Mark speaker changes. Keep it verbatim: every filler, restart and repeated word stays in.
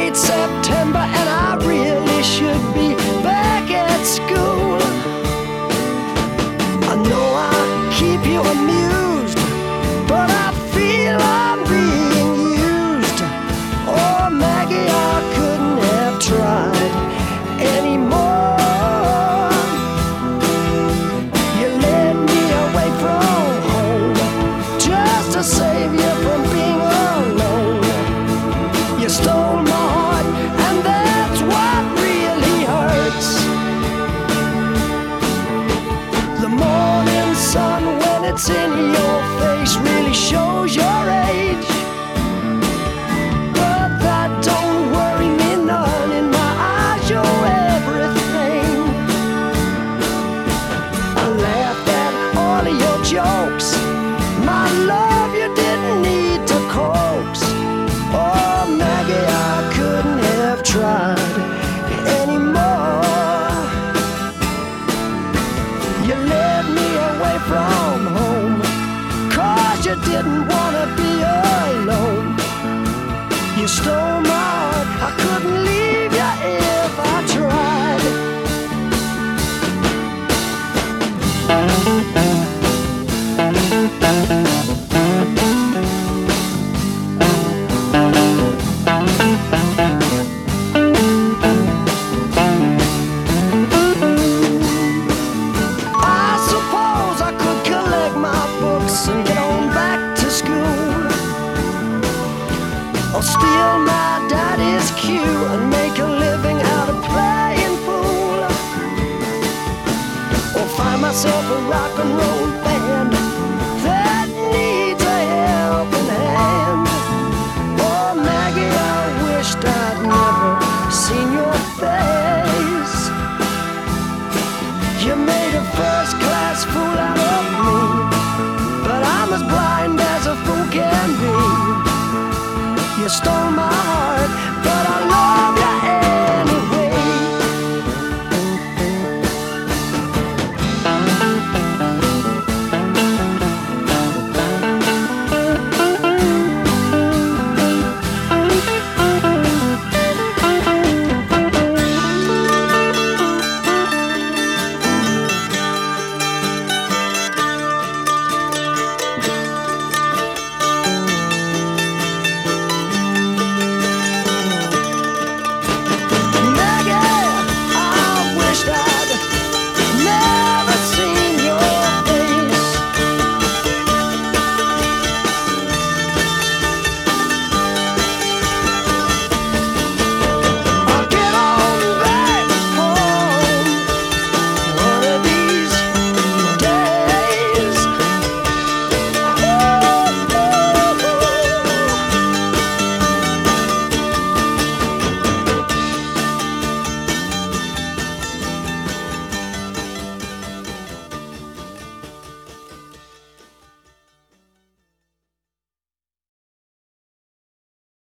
Speaker 1: late September, and I really should be back at school. I know I keep you amused, but I feel I'm being used. Oh, Maggie, I couldn't have tried anymore. You led me away from home just to save you from being alone. You stole my heart, and that's what really hurts. The morning sun, when it's in your face, really shows your age. But that don't worry me none. In my eyes, you're everything. I laughed at all of your jokes. My love, you didn't need to coax. Oh, Maggie, I couldn't have tried anymore. You led me away from home, 'cause you didn't want to be alone. You stole my heart, I couldn't leave you if I tried. I suppose I could collect my books and get on back to school, or steal my daddy's cue and make a living out of playing fool, or find myself a rock and roll band that needs a helping hand. Oh, Maggie, I wished I'd never seen your face. You made a first-class fool out of me, but I'm as blind as a fool can be. You stole my